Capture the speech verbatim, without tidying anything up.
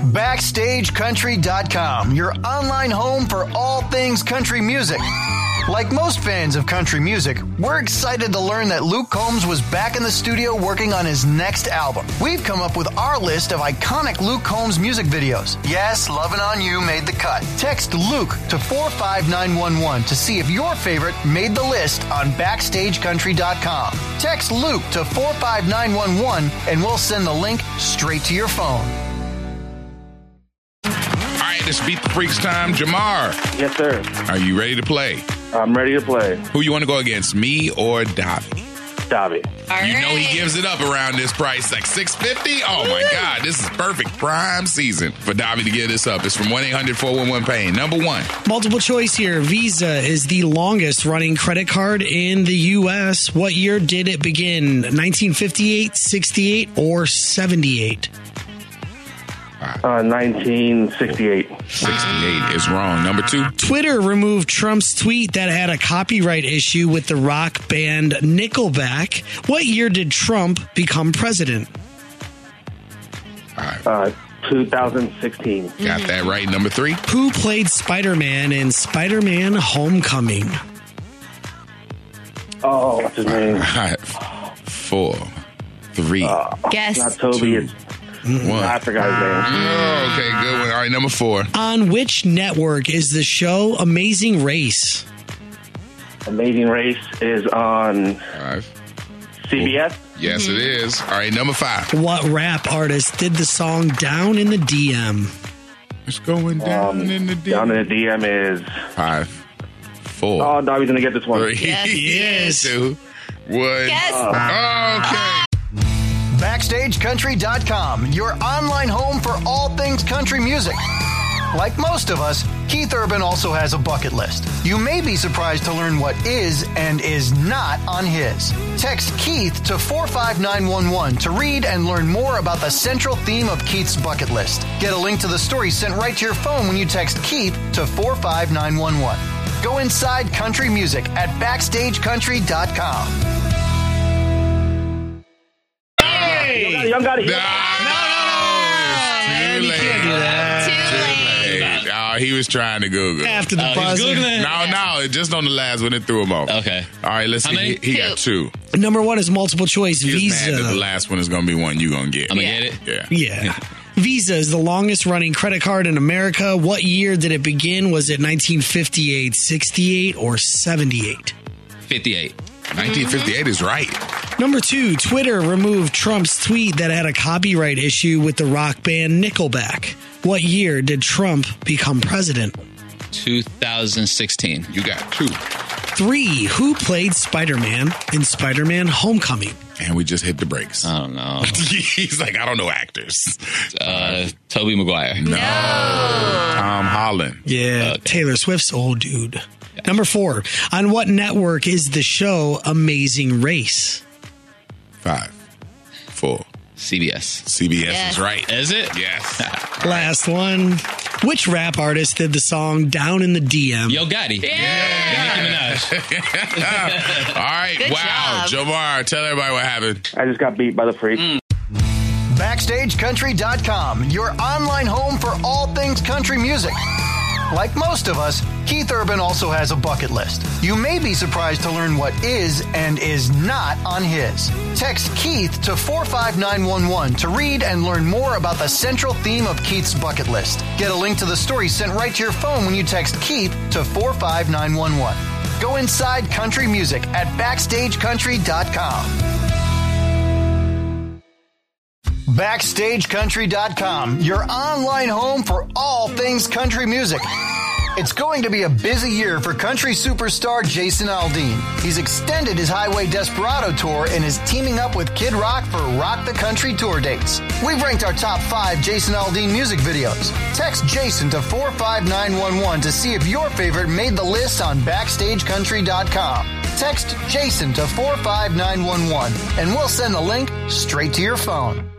Backstage Country dot com, your online home for all things country music. Like most fans of country music, we're excited to learn that Luke Combs was back in the studio working on his next album. We've come up with our list of iconic Luke Combs music videos. Yes, Lovin' On You made the cut. Text Luke to four five nine one one to see if your favorite made the list on Backstage Country dot com. Text Luke to four five nine one one and we'll send the link straight to your phone. All right, it's Beat the Freaks time. Jamar. Yes, sir. Are you ready to play? I'm ready to play. Who you want to go against, me or Davi? Davi. All You right. know he gives it up around this price, like six fifty. Oh my God, this is perfect prime season for Davi to give this up. It's from one eight hundred four one one pain. Number one. Multiple choice here. Visa is the longest running credit card in the U S. What year did it begin? nineteen fifty-eight, sixty-eight, or seventy-eight? Uh, nineteen sixty-eight. sixty-eight is wrong. Number two. Twitter removed Trump's tweet that had a copyright issue with the rock band Nickelback. What year did Trump become president? Uh, two thousand sixteen. Got that right. Number three. Who played Spider-Man in Spider-Man Homecoming? Oh, what's his name? Five, four, three, Uh, Guess. Not Toby. Two. It's, one. I forgot his name. Oh, okay, good one. All right, number four. On which network is the show Amazing Race? Amazing Race is on Five. C B S. Yes, it is. All right, number five. What rap artist did the song Down in the D M? It's going down Um, in the D. Down in the D M is. Five, four, Oh, Davi's gonna get this one. three, Yes. Yes. two, one. Guess. Okay. Backstage Country dot com, your online home for all things country music. Like most of us, Keith Urban also has a bucket list. You may be surprised to learn what is and is not on his. Text Keith to four five nine one one to read and learn more about the central theme of Keith's bucket list. Get a link to the story sent right to your phone when you text Keith to four five nine one one. Go inside country music at Backstage Country dot com. Young got it. Nah, Man, Too you late. can't do that. Too late. Hey, oh, he was trying to Google. After the Oh, he was buzzer. Googling? No, no, just on the last one, it threw him off. Okay. All right, let's How see. many? He, he got two. Number one is multiple choice. He's mad that the Visa. last one is going to be one you're going to get. I'm going to Yeah. get it. Yeah. Yeah. Visa is the longest running credit card in America. What year did it begin? Was it nineteen fifty-eight, sixty-eight, or seventy-eight? fifty-eight. nineteen fifty-eight is right. Number two, Twitter removed Trump's tweet that had a copyright issue with the rock band Nickelback. What year did Trump become president? two thousand sixteen. You got two. Three, who played Spider-Man in Spider-Man Homecoming? And we just hit the brakes. I don't know. He's like, I don't know actors. Uh, Tobey Maguire. No. Tom Holland. Yeah, Taylor Swift's old dude. Number four, on what network is the show Amazing Race? Five, four. C B S. C B S Yes. is right. Is it? Yes. Last one, which rap artist did the song Down in the D M? Yo Gotti. Yeah. Nicki Minaj. All right. Good wow. job. Jamar, tell everybody what happened. I just got beat by the freak. Backstage Country dot com, your online home for all things country music. Like most of us, Keith Urban also has a bucket list. You may be surprised to learn what is and is not on his. Text Keith to four five nine one one to read and learn more about the central theme of Keith's bucket list. Get a link to the story sent right to your phone when you text Keith to four five nine one one. Go inside country music at Backstage Country dot com. Backstage Country dot com, your online home for all things country music. It's going to be a busy year for country superstar Jason Aldean. He's extended his Highway Desperado tour and is teaming up with Kid Rock for Rock the Country tour dates. We've ranked our top five Jason Aldean music videos. Text Jason to four five nine one one to see if your favorite made the list on Backstage Country dot com. Text Jason to four five nine one one and we'll send the link straight to your phone.